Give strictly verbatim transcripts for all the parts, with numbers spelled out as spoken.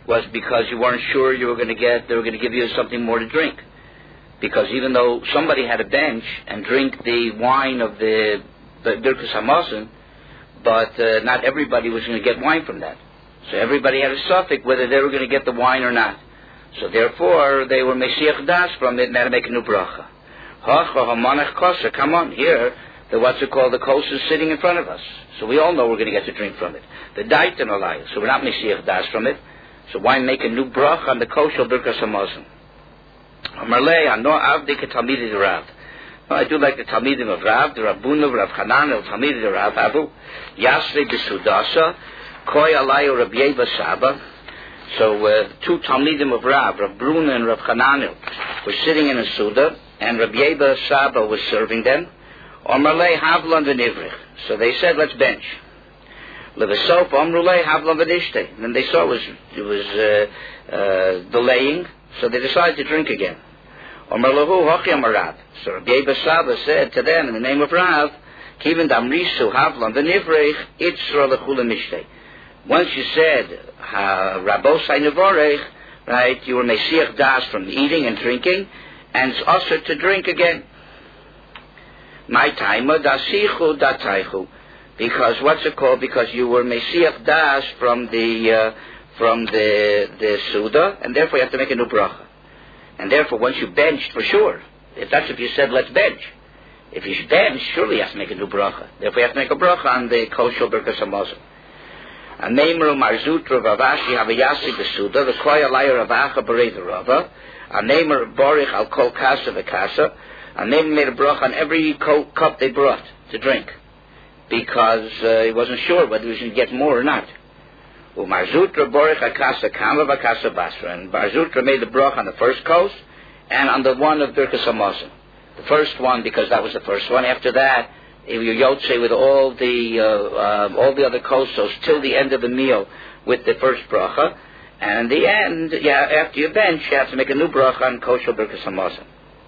was because you weren't sure you were going to get, they were going to give you something more to drink. Because even though somebody had a bench and drink the wine of the, the Birkas Hamazon, but uh, not everybody was going to get wine from that. So everybody had a suffix whether they were going to get the wine or not. So therefore, they were Mesiach Das from it and had to make a new bracha. Come on, here, the what's it called, the kos is sitting in front of us. So we all know we're going to get to drink from it. The Daitan Alai, so we're not Mesiach Das from it. So why make a new bracha on the kosher Birkas Hamazon? Amarlei, I know Avdi ke Talmidei Rav. I do like the Talmidim of Rav, the Rabbuna, Rav Hanan, the Talmidim of Rav Abu. Yasrei B'Sudasa, Koi Alayu Rabbi Yeva Saba. So uh, two Talmidim of Rav, Rav Bruna and Rav Hananel, were sitting in a Suda, and Rabbi Yeva Saba was serving them. Amarlei Havlan v'Nivrich. So they said, let's bench. Levasof Amrulei Havlan v'Nishtei. And then they saw it was, it was uh, uh, delaying, so they decided to drink again. Amarlahu Hochi Amarad. So Rabbi Yeva Saba said to them, in the name of Rav, Kivin Damrisu Havlan v'Nivrich, Itzra l'chula Mishtei. Once you said Rabosai Nevorech, right, you were Mesiach Das from eating and drinking, and it's also to drink again. My taima dasichu dataichu, because what's it called? Because you were Mesiach Das from the uh, from the the Suda, and therefore you have to make a new bracha. And therefore, once you benched, for sure, if that's if you said let's bench, if you bench, surely you have to make a new bracha. Therefore, you have to make a bracha on the kosher Birkas Hamazon. A neimer marzutra vavashi havayasi besuda the koya layer avacha bereda rava. A neimer borich al kol kasa v'kasa. A neimer made a bracha on every co- cup they brought to drink, because uh, he wasn't sure whether he was going to get more or not. Umarzutra borich akasa kama v'kasa basra. And Marzutra made the bracha on the first coast and on the one of Birkas Hamazon. The first one because that was the first one. After that, you yotze with all the uh, uh, all the other kosos till the end of the meal with the first bracha, and in the end, yeah, after you bench, you have to make a new bracha on kosher Birkas Hamazon.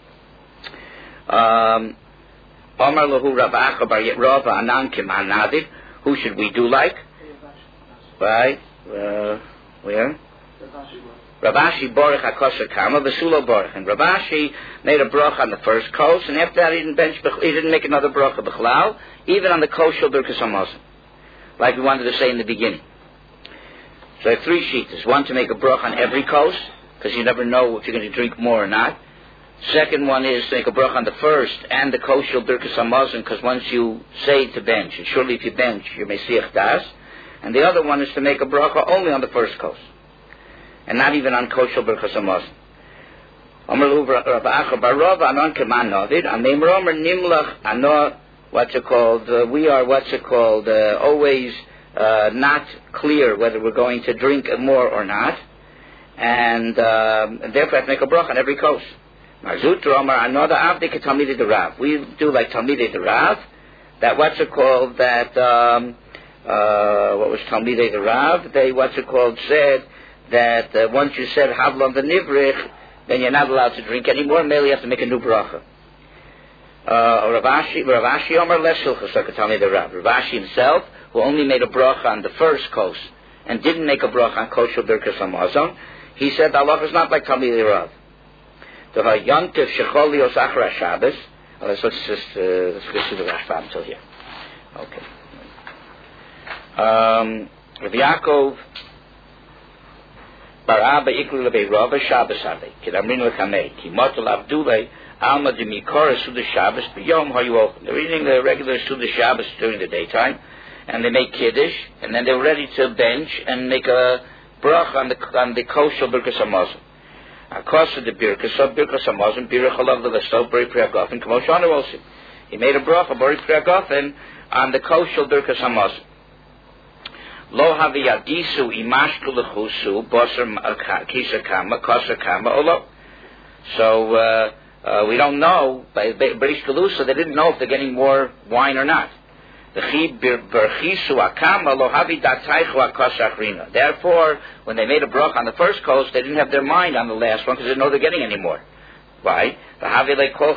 Um, Omar lahu Rav Acha bar Rava Anan Kiman Nadir. Who should we do like? Right? Uh, where? Ravashi Borich HaKosher Kama, Vasulo Borich. And Ravashi made a bracha on the first kos, and after that he didn't bench, he didn't make another bracha b'chlal, even on the kosher Birkas Hamazon, like we wanted to say in the beginning. So I have three sheets. One to make a bracha on every kos, because you never know if you're going to drink more or not. Second one is to make a bracha on the first and the kosher Birkas Hamazon, because once you say to bench, and surely if you bench, you're Mesiach Das. And the other one is to make a bracha only on the first kos, and not even on kosher Birkas Hamazon. Amalu Rav Acha bar Rava Anon Keman Navid. Ameim Romer Nimlach Ano. What's it called? Uh, we are what's it called? Uh, always uh, not clear whether we're going to drink more or not, and, um, and therefore have to make a bracha on every kos. Marzutra Amar Anoda Avdi Ke Talmidei de Rav. We do like Talmidei de Rav. That what's it called? That um, uh, what was Talmidei de Rav? They what's it called said that uh, once you said Havlan v'Nivrich, then you're not allowed to drink anymore. Merely you have to make a new bracha. Uh, Ravashi, Ravashi Omer Les Hilchos Talmidei de Rav. Ravashi himself, who only made a bracha on the first kos and didn't make a bracha on kosher Birkas Hamazon, he said the halacha is not like Talmidei de Rav. The Yantiv Shecholi Osachra Shabbos. Let's just uh, let's go through the Rashbam until here. Okay. Um, Rav Yaakov Bar Abba Iklu Lebei Rava Shabbos Adei Kidamrin Lekamei Ki Motel Abdulei Alma de Mikora Suda Shabbos B'Yom Hayuoch. They're reading the regular Suda Shabbos during the daytime, and they make Kiddush, and then they're ready to bench and make a bracha on the on the kosher Birkas Hamazon. Akos of the Birkas Birkas Hamazon Birach Halav Levasto Bari Priyagofen Kamoshana Osim. He made a bracha Bari Priyagofen on the kosher Birkas Hamazon. Lo haviyadisu imashku lechusu bosar kisa kama kosa kama olo. So uh, uh, we don't know by Barish Galusa they didn't know if they're getting more wine or not. Therefore, when they made a bracha on the first kos, they didn't have their mind on the last one because they didn't know they're getting any more. Why? Like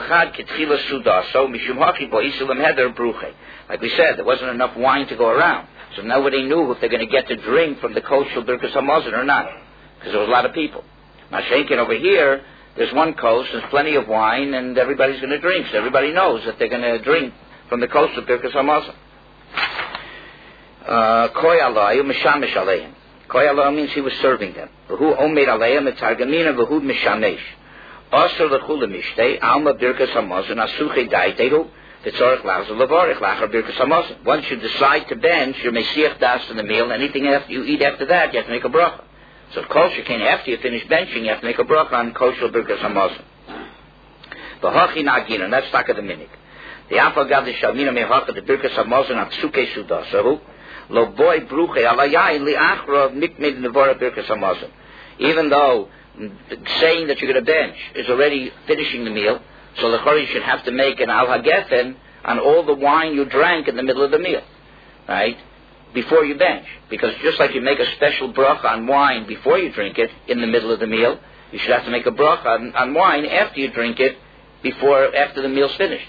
we said, there wasn't enough wine to go around. So nobody knew if they're going to get to drink from the kosher Birkas Hamazon or not. because there was a lot of people. Mashenkin over here, there's one coast, there's plenty of wine, and everybody's going to drink. So everybody knows that they're going to drink from the coast of Birkas Hamazon. Koy alayu mishamish aleim. Koy alayu means he was serving them. V'hu omer aleim etargamina v'hu mishamesh. Asur l'chul mishtei alma Birkas Hamazon asuche daitehu v'tzorich lazer levarich lachar Birkas Hamazon. Once you decide to bench your mesiach das in the meal, anything after you eat after that, you have to make a bracha. So of course you can't, after you finish benching, you have to make a bracha on kosher Birkas Hamazon. V'hachi nagina, and that's taka the minik. The apal gav the shalmina mehacha the Birkas Hamazon on psuke sudasahu. Lo boy bruche alayayin li'achra mikmid nevara Birkas Hamazon. Even though saying that you're going to bench is already finishing the meal, so the chori should have to make an al hagefen on all the wine you drank in the middle of the meal, right? Before you bench, because just like you make a special bracha on wine before you drink it in the middle of the meal, you should have to make a bracha on, on wine after you drink it, before after the meal's finished.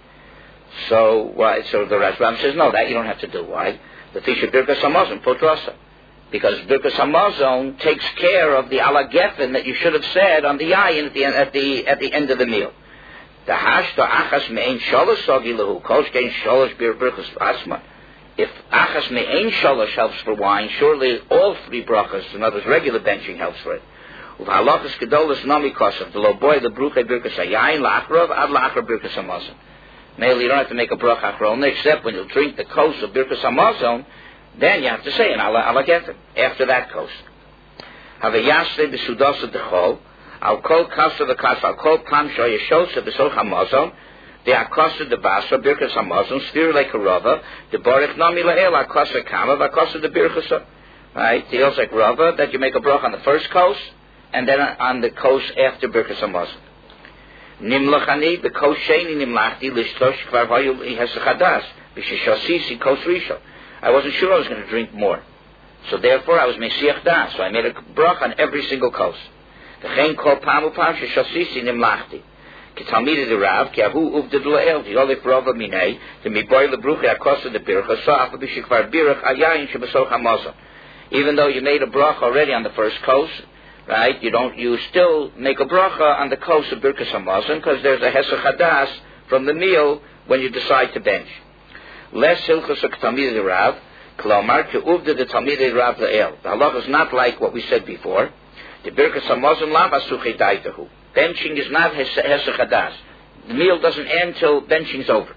So, why? So the Rashbam says no, that you don't have to do. Why? The Tisha Birkas Hamazon potrasa, because Birkas Hamazon takes care of the ala gefen that you should have said on the yayin at the at the at the end of the meal. The hashta achas me'ein shalosh sogi lehu kosh kein shalosh bir Birkas asma. If achas me'ein shalosh helps for wine, surely all three brachas, in other words, regular benching helps for it. Uv'halachas gedolas nami kosav, the lo boy the bruche Birkas hayayin la'achrov ad la'achar Birkas Hamazon. Mainly, you don't have to make a bracha achrona, except when you drink the kos of Birkas Hamazon, then you have to say an ala gefen after that kos. Have a yasle b'sudasa dechol, al kol kasa the kasa, al kol pam shoyeshosa b'soch Hamazon, the akasa de basa Birkas Hamazon, sphere like a rava, the borich nami la'el akasa kama, akasa de birchasa. Right? It feels like rava that you make a bracha on the first kos, and then on the kos after Birkas Hamazon. Nimlachani the kos sheni nimlachti lishtosh kvar hayu hesachadas b'sheshasisi kos rishon. I wasn't sure I was going to drink more, so therefore I was mesiach das. So I made a bracha on every single kos. V'chein kol pam upam sheshasisi nimlachti. K'talmidei the Rav ki ahu uvded la'el v'yolif rava minei the miboy lebruchi akosa the bircha so afa b'shekvar birach ayayin shebesoch Hamazon. Even though you made a bracha already on the first kos, right? You don't. You still make a bracha on the kos of Birkas Hamazon because there's a hesach hadas from the meal when you decide to bench. Less hilchos talmidei Rav, klomar ke'uvda the talmidei Rav la'el. The halacha is not like what we said before. The Birkas Hamazon lav asuchei daitahu. Benching is not hesach hadas. The meal doesn't end till benching's over.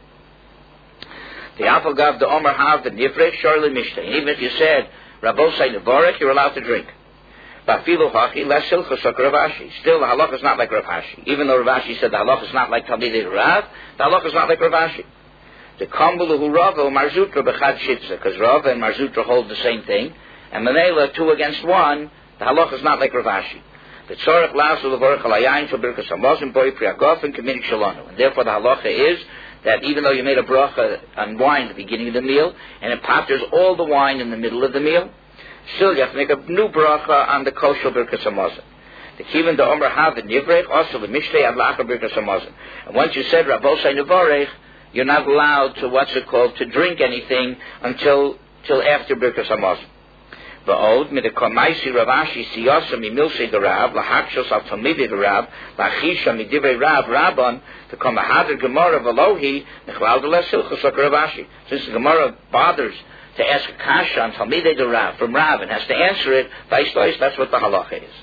The apagav the Omer Hav the Nifrei Shorli Mishteh. Even if you said Rabosai Nevorech, you're allowed to drink. Bafilu Hachi less hilchos like Rav Ashi. Still, the halacha is not like Rav Ashi. Even though Rav Ashi said the halacha is not like Talmidei Rav, the halacha is not like Rav Ashi. The Kambulu Rava Marzutra bechad shitza, because Rava and Marzutra hold the same thing, and Manela two against one. The halacha is not like Rav Ashi. The tzorach lasu levorach alayayin shel Birkas Hamazon boi priagof and kaminik shalonu. And therefore the halacha is that even though you made a bracha on wine at the beginning of the meal, and it patters all the wine in the middle of the meal, still you have to make a new bracha on the kosher Birkas Hamazon. The kivin the Omer Hav and Nivrech also the Mishtei ad lachar Birkas Hamazon. And once you said Rabosai Nevorech, you're not allowed to, what's it called, to drink anything until till after Birkas Hamazon. Va'od midekamaisi Rav Ashi siyasa mimilsei the Rav lahakshos al talmidei the Rav lachisha midivrei Rav Rabban to come ahader Gemara v'lohi nechlal the les hilchos like Rav Ashi. Since the Gemara bothers to ask a kasha on talmidei the Rav from Rav and has to answer it by stois, that's what the halacha is.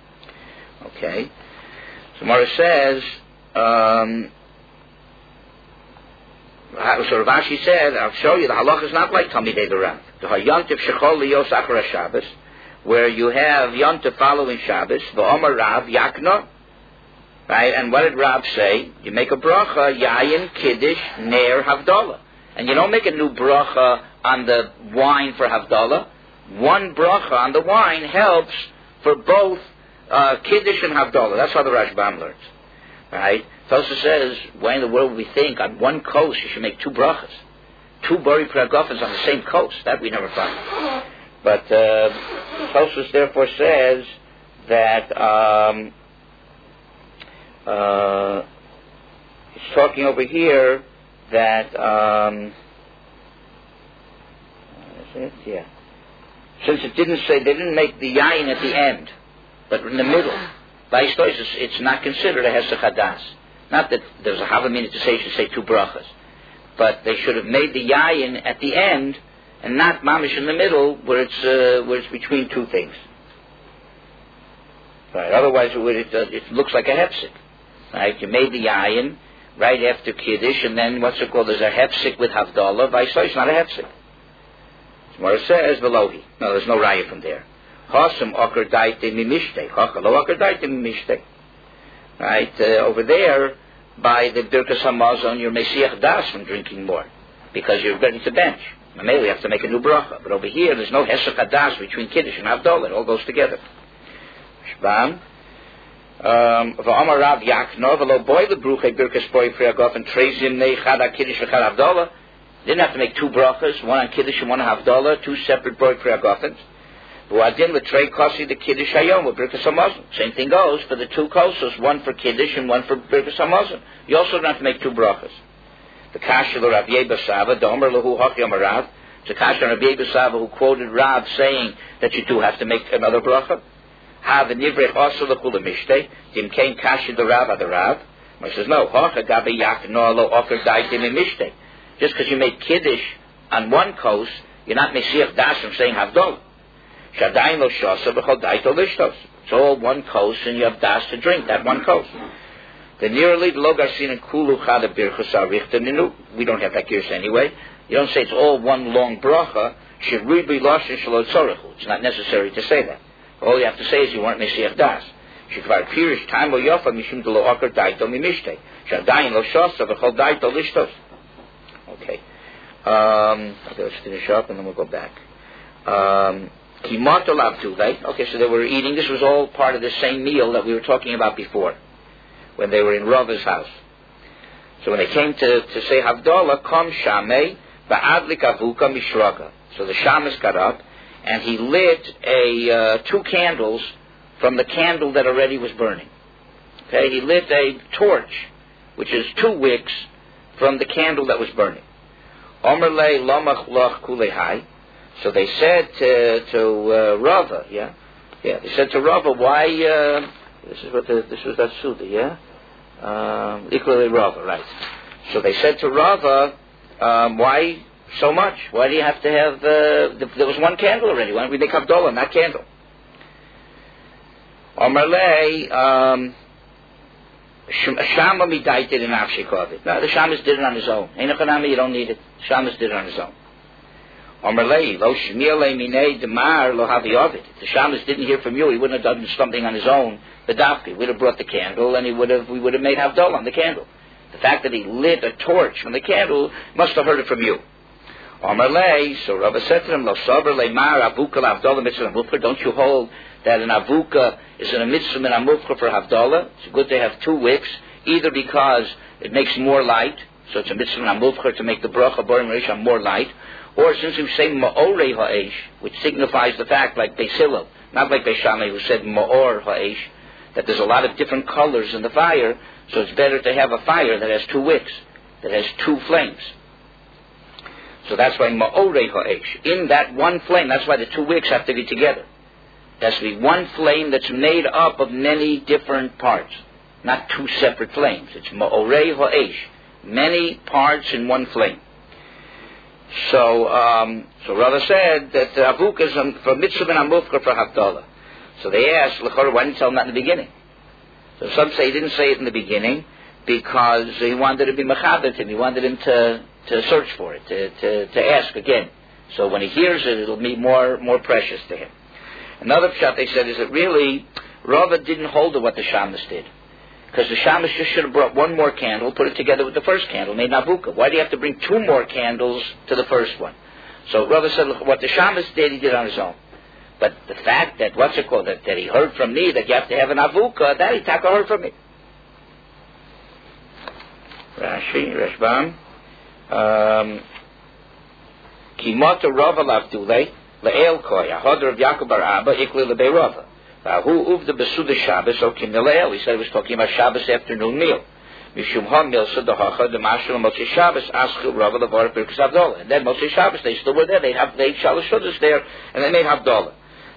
Okay, so Gemara says. Um, So Rav Ashi said, I'll show you, the halacha is not like Talmidei the Rav. The Yontif Shechol Liyos Achar Shabbos, where you have Yontif following Shabbos, V'Omer Rav Yakna, right? And what did Rav say? You make a bracha, Yayin, Kiddush, Ner, Havdalah. And you don't make a new bracha on the wine for Havdalah. One bracha on the wine helps for both uh, Kiddush and Havdalah. That's how the Rashbam learns, right? Tosa says, why in the world would we think on one coast you should make two brachas? Two bori pragofans on the same coast. That we never find. But uh, Tosa therefore says that um, uh, he's talking over here that um, is it? Yeah. Since it didn't say, they didn't make the yayin at the end. but in the middle. It's, it's not considered a Hesach Hadas. Not that there's a Havamina to say you should say two brachas, but they should have made the yayin at the end and not mamish in the middle where it's uh, where it's between two things. Right. Otherwise, it, would, it, uh, it looks like a hefsek. Right. You made the yayin right after kiddush, and then what's it called? There's a hefsek with havdalah. By so it's not a hefsek. Where it says velohi. No, there's no raya from there. Chasam okar daite mimishte. Chachalo okar daite mimishte. Right. Uh, over there, by the Birkas Hamazon, you're Mesiach Das from drinking more, because you're ready to bench. Maybe we have to make a new bracha. But over here, there's no Hesach Hadas between Kiddush and Havdalah. It all goes together. Shbam. V'amar Rav Yakno, v'lo boy the bruche Birkas boy Priyagof and Trezim nei Chada Kiddush v'Chad Havdalah. Didn't have to make two brachas, one on Kiddush and one on Havdalah, two separate boy Priyagofans. V'adin l'trei kosi the Kiddush hayom with Birkas Hamazon. Same thing goes for the two kosos, one for Kiddush and one for Birkas Hamazon. You also don't have to make two brachas. The Kasha of Rav Yeba Sava, the Omer Lahu Hachya Marav. It's a Kasha of Rav Yeba Sava who quoted Rav saying that you do have to make another bracha. Ha the Nivrech also the Kula Mishte. Dim came Kasha the Rav the Rav. He says no. Hacha Gabi Yak no lo Ofer Daitim Mishte. Just because you made Kiddush on one coast, you're not Mesiach Das from saying Havdalah. Shadayin lo Shasa b'chol Daito Lishtos. It's all one coast, and you have Das to drink that one coast. The nearly the logarsin and kulu chada birchas arichta ninu. We don't have that gears anyway. You don't say it's all one long bracha. Shirui b'lashin shalot tzorichu. It's not necessary to say that. All you have to say is you weren't mesiach das. Shikvar pirish time lo yofa mishum de lo akar daito mimishte. Shadayin lo shasa v'chol daito lishtos. Okay. Um, okay, let's finish up and then we'll go back. Um, Kimato lavtulei. Okay, so they were eating. This was all part of the same meal that we were talking about before, when they were in Rava's house. So when they came to, to say Havdalah, Kom Shamei, Ba'adlik Avuka Mishraka. So the Shamus got up, and he lit a uh, two candles from the candle that already was burning. Okay, he lit a torch, which is two wicks, from the candle that was burning. Omerle Lomach Loch Kulehai. So they said to, to uh, Rava, yeah? Yeah, they said to Rava, why... Uh, This is what the, this was that Suda, yeah? Um, equally Rava, right. So they said to Rava, um, why so much? Why do you have to have, uh, the, there was one candle already. Why don't we make Havdalah, not candle? Omerle, um, Shama midaited in Avshikovid. No, the Shamas did it on his own. Einachanami, you don't need it. Shamas did it on his own. Omerlei, lo shmiele minei demar lo haviovid. If the Shamas didn't hear from you, he wouldn't have done something on his own. The dafki would have brought the candle, and he would have, we would have made Havdalah on the candle. The fact that he lit a torch from the candle must have heard it from you. Omerlei, so Rava said to him, lo saber leimar avuka Havdalah mitzvah amufka. Don't you hold that an avuka is in a mitzvah min amufka for Havdalah? It's good to have two wicks, either because it makes more light, so it's a mitzvah min amufka to make the bracha borim reish more light. Or since we say ma'orei ha'esh, which signifies the fact, like Beis Hillel, not like Beis Shammai who said ma'or ha'esh, that there's a lot of different colors in the fire, so it's better to have a fire that has two wicks, that has two flames. So that's why ma'orei ha'esh. In that one flame, that's why the two wicks have to be together. There has to be one flame that's made up of many different parts, not two separate flames. It's ma'orei ha'esh, many parts in one flame. So, um, so Rava said that uh, Avuk is um, for mitzvah and amufka for Havdalah. So they asked, L'chor, why didn't you tell him that in the beginning? So some say he didn't say it in the beginning because he wanted to be mechaber him. He wanted him to, to search for it, to, to, to ask again. So when he hears it, it'll be more, more precious to him. Another pshat they said is that really Rava didn't hold to what the Shamas did. Because the Shamas just should have brought one more candle, put it together with the first candle, made Navuka. Why do you have to bring two more candles to the first one? So Rava said, look, what the Shamas did, he did on his own. But the fact that, what's it called, that, that he heard from me, that you have to have an Avuka, that he taka heard from me. Rashi, Rashbam. Kimata Rava lavdule, le'el koya, hodr of Yaakov bar Abba, ikli lebei Rava. Who uved the Besuda Shabbos or Kimilel? He said he was talking about Shabbos afternoon meal. Mishum ha milsa dehacha the Mashal Moshe Shabbos asked Rava levar Birkas Havdalah. And then Moshe Shabbos they still were there. They have they Shalosh Shudas there, and they made Havdalah.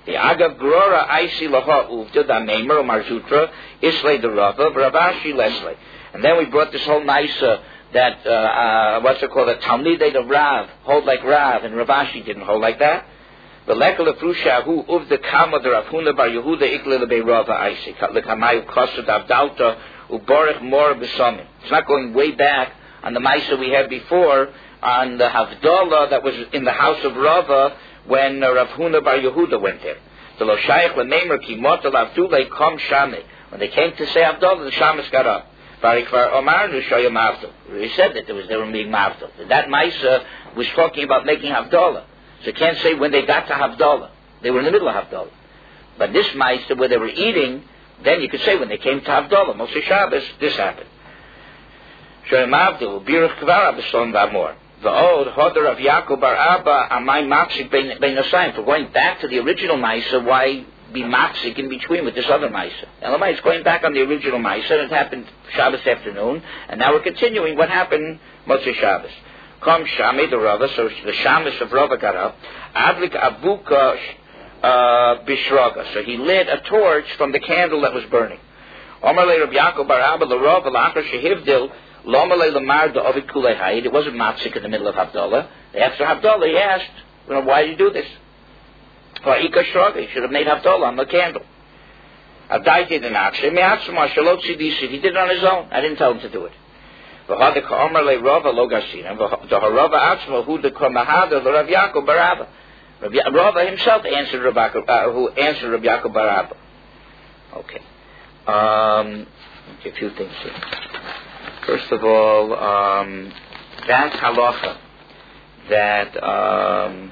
The Agav Grora Aisi Laha Uvda Da Meimer Marzutra Islay the Rava Ravashi Leslie. And then we brought this whole Naisa that uh, uh, what's it called? The Talmidei of Rav hold like Rav, and Ravashi didn't hold like that. The Lekal Frushahu Uvda Kama the Rav Huna Bar Yehuda Ikle Be Rava Aisi Lekamayu Kosud Avdalta Uborich Mor Besamim. It's not going way back on the Maisa we had before on the Havdalah that was in the house of Rava when uh, Rav Huna Bar Yehuda went there. The Lo Shayach L'Meimer Ki Motel Avdulei Kom Shame. When they came to say Havdalah, the Shamas got up. Varikvar Omarnu Shoya Mavdal. We said that there was they were being Mavdal. That Maisa was talking about making Havdalah. So you can't say when they got to Havdalah. They were in the middle of Havdalah. But this Maisa where they were eating, then you could say when they came to Havdalah, Moshe Shabbos, this happened. Shoya Mavdal, Birach Kvar Abeson Vamor. The old Hodor of Yaakov Bar Abba Amai Mapsik Ben Nosayim. For going back to the original Maisa, why be Mapsik in between with this other Maisa? Elamai is going back on the original Maisa, and it happened Shabbos afternoon, and now we're continuing what happened Motzei Shabbos. Come Shami the Rava, so the Shabbos of Rava got up. Adlik Abuka uh, Bishraga. So he lit a torch from the candle that was burning. Omar Le Rav Yaakov Bar Abba the Rava Lachar Shehivdil. It wasn't Matzik in the middle of Havdalah. After Havdalah, he asked, you know, why did you do this? He should have made Havdalah on the candle. He did it on his own. I didn't tell him to do it. Rava himself answered Rabbi, uh, who answered Rabbi Yaakov Bar Abba. Okay. Um, a few things here. First of all, um, that halacha that, um,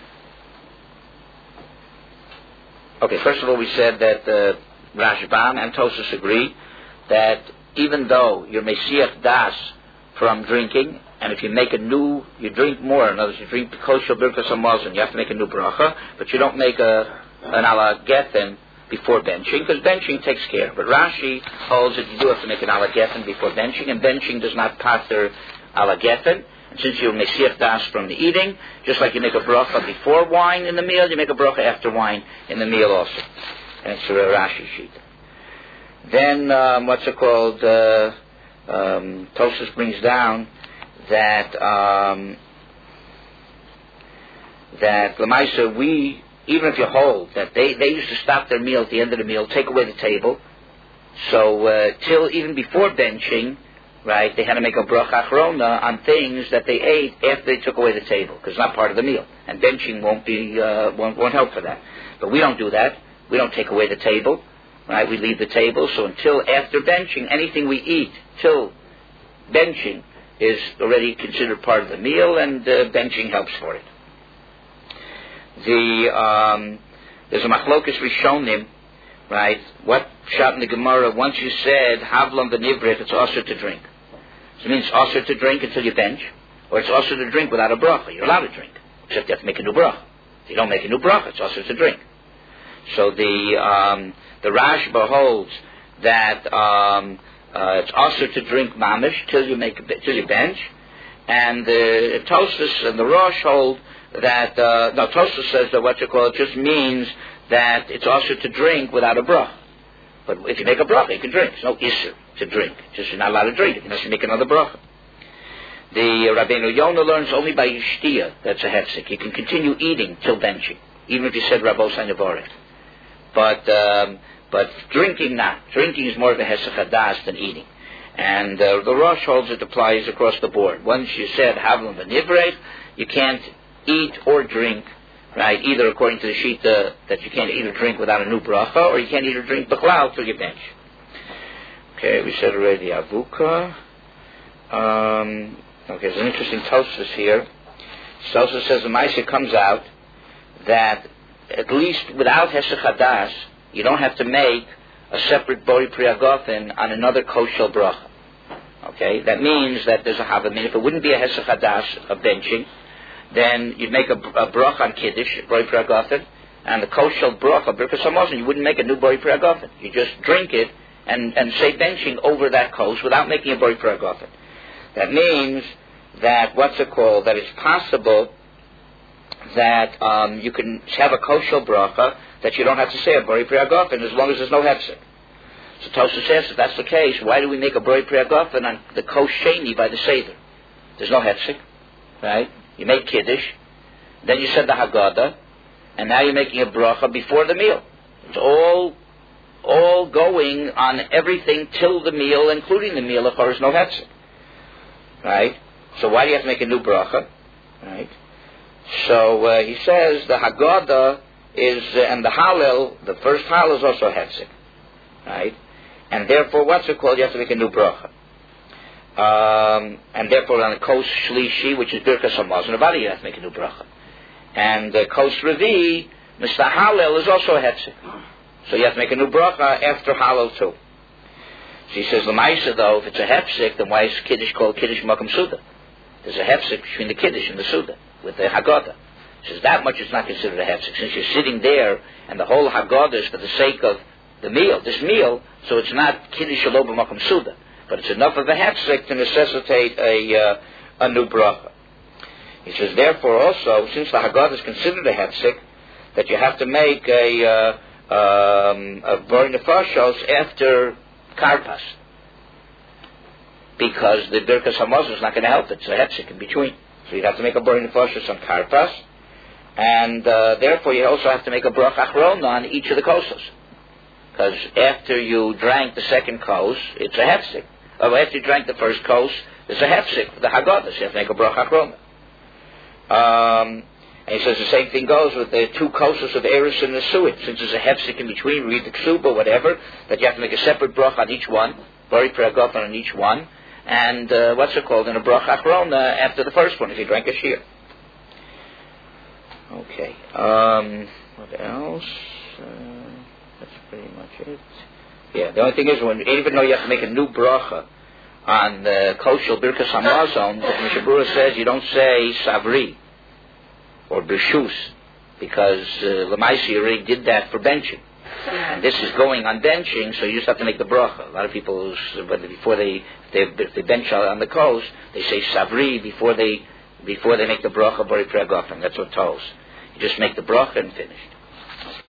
okay, first of all, we said that uh, Rashbam and Tosas agree that even though you're Mesiach Das from drinking, and if you make a new, you drink more, in other words, you drink the kosher birkas hamazon, you have to make a new bracha, but you don't make a an ala gethen before benching, because benching takes care. But Rashi holds that you do have to make an ala gethen before benching, and benching does not pater ala gethen. And since you're mesiach das from the eating, just like you make a bracha before wine in the meal, you make a bracha after wine in the meal also. And it's a Rashi sheet. Then, um, what's it called? Uh, um, Tosfos brings down that um, that Lamaisa, we, even if you hold that they, they used to stop their meal at the end of the meal, take away the table. So uh, till even before benching, right, they had to make a bracha achrona on things that they ate after they took away the table, because it's not part of the meal, and benching won't be uh, won't, won't help for that. But we don't do that. We don't take away the table, right? We leave the table. So until after benching, anything we eat till benching is already considered part of the meal, and uh, benching helps for it. The um, there's a machlokas rishonim, right? What shot in the Gemara? Once you said havlam v'nivrit, it's also to drink. So it means it's also to drink until you bench, or it's also to drink without a bracha. You're allowed to drink, except you have to make a new bracha. If you don't make a new bracha, it's also to drink. So the um, the Rashba holds that um, uh, it's also to drink mamish till you make a, till you bench, and the Tosfos and the Rosh hold that uh, no, Tosfos says that what you call it just means that it's also to drink without a bracha. But if you make a bracha, you can drink. There's no issur to drink. Just you're not allowed to drink it unless you make another bracha. The uh, Rabbeinu Yonah learns only by yishtia that's a hefsek. You can continue eating till benching, even if you said Rabbo Sanyavorech. But um, but drinking not. Drinking is more of a hesach hadas than eating. And uh, the Rosh holds it applies across the board. Once you said havlam v'nivreit, you can't eat or drink, right? Either according to the shita that you can't eat or drink without a new bracha, or you can't eat or drink b'chlal till you bench. Okay, we said already avuka. Um, okay, there's an interesting Tosfos here. Tosfos says the Maisa comes out that at least without hesach hadas, you don't have to make a separate bori priyagofen on another kosher bracha. Okay, that means that there's a havamim. If it wouldn't be a hesach hadas, a benching, then you'd make a, a bracha on kiddush, bori priyagofen, and the kosher bracha, birkas hamazon, you wouldn't make a new bori priyagofen. You just drink it and, and say benching over that kos without making a bori priyagofen. That means that what's it called? That it's possible that um, you can have a kosher bracha that you don't have to say a Borei Pri Hagafen as long as there's no hefsek. So Tosfos says, if that's the case, why do we make a Borei Pri Hagafen on the Kos Sheni by the Seder? There's no hefsek, right? You make Kiddush, then you said the Haggadah, and now you're making a bracha before the meal. It's all all going on everything till the meal, including the meal, if there's no hefsek. Right? So why do you have to make a new bracha? Right? So uh, he says the Haggadah is, uh, and the Hallel, the first Hallel is also hefsek. Right? And therefore, what's it called? You have to make a new bracha. Um, and therefore, on the Kos Shlishi, which is Birkas Hamazon, about it, you have to make a new bracha. And the Kos Revi, Mister Hallel, is also a hefsek. So you have to make a new bracha after Hallel too. So he says, L'maisa though, if it's a hefsek, then why is Kiddush called Kiddush Makam Suda? There's a hefsek between the Kiddush and the Suda, with the Haggadah. He says, that much is not considered a hefsek. Since you're sitting there, and the whole Haggadah is for the sake of the meal, this meal, so it's not Kiddush Shelo B'Makam Suda. But it's enough of a hefsek to necessitate a, uh, a new bracha. He says, therefore also, since the Haggadah is considered a hefsek, that you have to make a, uh, um, a Borei Nefashos after Karpas. Because the Birkas Hamazon is not going to help it. It's a hefsek in between. So you'd have to make a Borei Nefashos on Karpas. And uh, therefore you also have to make a Bracha Achrona on each of the kosos. Because after you drank the second kos, it's a hefsek. Or after you drank the first kos, it's a hefsek, the Haggadah. So you have to make a Bracha Achrona. Um, and he says the same thing goes with the two kosos of Eris and the Suit. Since there's a hefsek in between, read the Ksuba, whatever, that you have to make a separate bracha on each one, Borei Pri Hagafen on each one, and uh, what's it called, in a bracha achrona after the first one, if you drank a shear. Okay. Um, what else? Uh, that's pretty much it. Yeah, the only thing is, when, even though you have to make a new bracha on the kosher Birkas Hamazon, the Mishnah Berurah says you don't say Savri or B'Shus, because uh, Lamaisi already did that for benching. And this is going on benching, so you just have to make the bracha. A lot of people, before they, they if they bench on the kos, they say Savri before they before they make the bracha Borei Pri Hagafen. That's what tells. You just make the bracha and finish.